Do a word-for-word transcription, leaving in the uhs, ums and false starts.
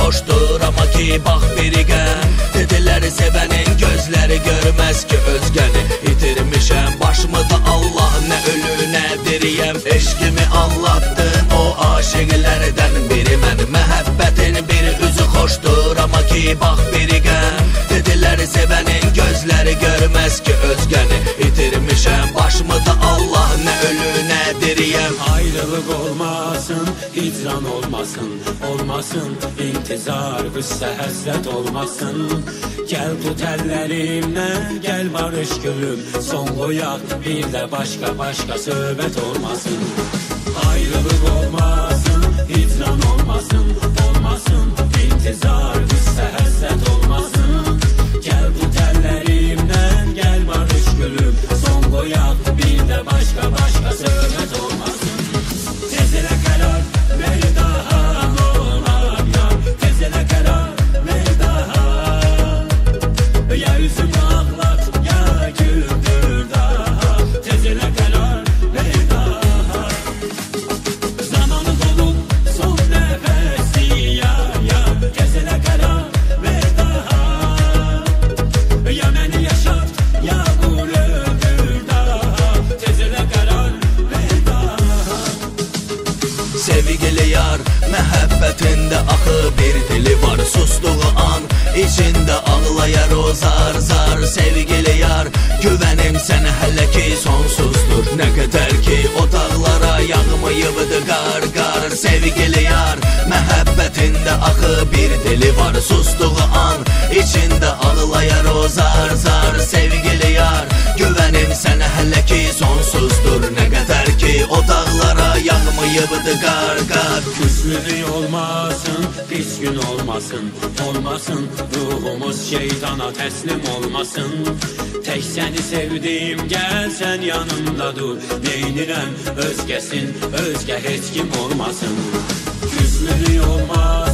xoşdur, amma ki bax birigə. Dedilər sevənin gözləri görməz ki özgəni. İtirmişəm başımı da Allah, nə ölü nə diriyəm. Eşqimi anlattın o aşiqlərdən biri mən. Məhəbbətin bir üzü xoşdur, amma ki bax birigə. Dedilər sevənin gözləri görməz ki özgəni. İtirmişəm başımı da Allah, nə ölü nə diriyəm. Ayrılık olmasın, hicran olmasın, olmasın intizar, qüssə həsrət olmasın. Gel tut ellerimden, gel barış gülüm, son qoyaq bir də başqa başqa söhbət olmasın. Ayrılık olmasın, hicran olmasın, olmasın intizar, qüssə həsrət olmasın. Gel tut ellerimden, gel barış gülüm, son qoyaq bir də başqa başqa söhbət olmasın. Tez elə qərar ver daha, olar yar, tez elə qərar ver daha. Ya yüzümü ağlat, ya güldür daha, tez elə qərar ver daha. Zamanı dolup son nəfəsi ya, ya, tez elə qərar ver daha. Ya məni yaşat, ya qul öldür daha, tez elə qərar ver daha. Sevgili yar, məhəbbətində axı bir dili var. Sustuğu an, içində ağlayar o zar zar. Sevgili yar, güvənim sənə hələ ki sonsuzdur. Nə qədər ki o dağlara yağmayıbdı qar qar. Sevgili yar, məhəbbətində axı bir dili var. Sustuğu an, içində ağlayar o zar zar. Sevgili yar, güvənim sənə hələ ki sonsuzdur. Nə qədər ki o dağlara yağmayıbdı qar qar. Küslülük olmasın, pis gün olmasın, olmasın ruhumuz şeytana təslim olmasın. Tək səni sevdim, gəl sən yanımda dur. Neynirəm özgəsin, özgə heç kim olmasın. Küslülük olmasın,